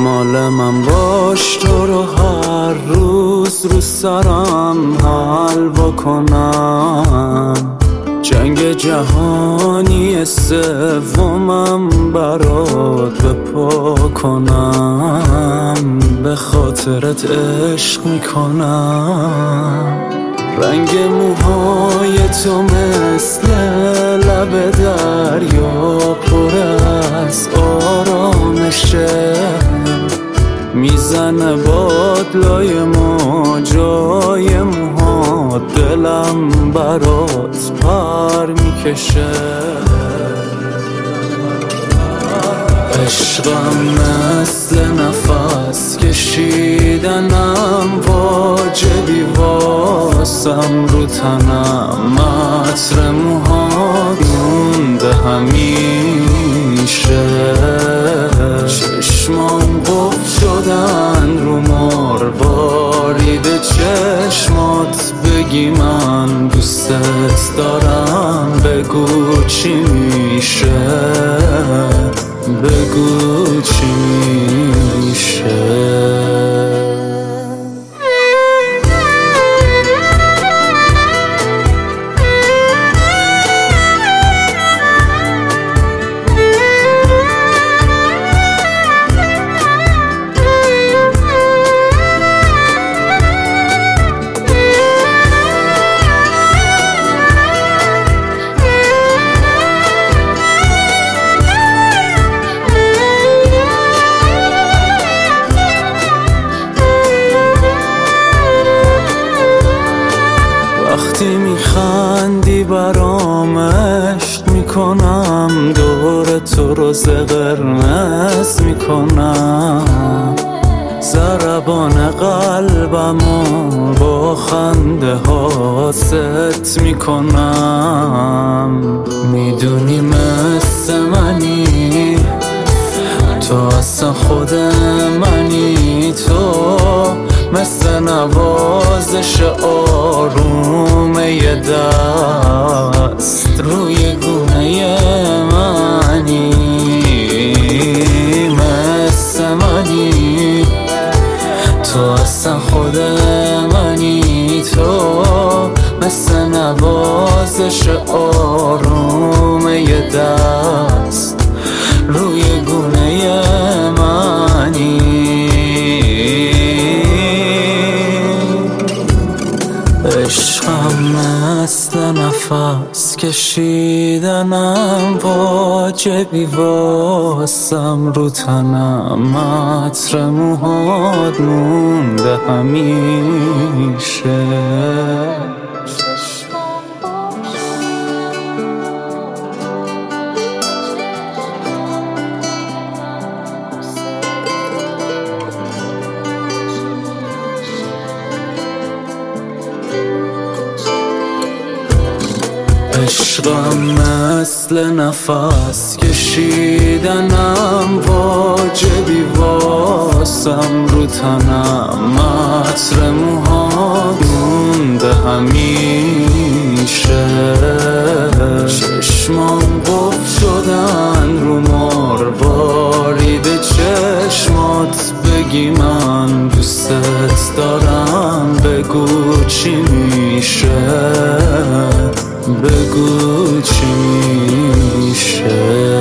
مال من باش تو رو هر روز رو سرم حل بکنم. جنگ جهانی سومم برات بپا کنم. به خاطرت عشق میکنم. رنگ موهای تو مثل لب دریا پر از آرامشه. میزنه بادلای موجای موهات، دلم برات پر میکشه. عشقم مثل نفس کشیدنم، واجبی واسم رو تنم. عطر موهات مونده همیشه. چشمام قفل شدن رو مروارید چشمات. بگی من دوستت دارم، بگو چی میشه، بگو چی میشه. وقتی میخندی برام عشق میکنم، دور تو روز قرمز میکنم. ضربان قلبمو با خنده ها ست میکنم. میدونی مثل منی تو، اصلا خود منی تو. مثل نوازش آروم یه دست روی گونه منی. مثل منی تو، اصلا خود منی تو. مثل نوازش آروم یه دست روی گونه منی. عشقم مثل نفس کشیدنم، واجبی واسم رو تنم. عطر موهات مونده همیشه. عشقم مثل نفس کشیدنم، واجبی واسم رو تنم. عطر موهات مونده همیشه. چشمام قفل شدن رو مروارید چشمات. بگی من دوستت دارم، بگو چی میشه، بگو چی میشه.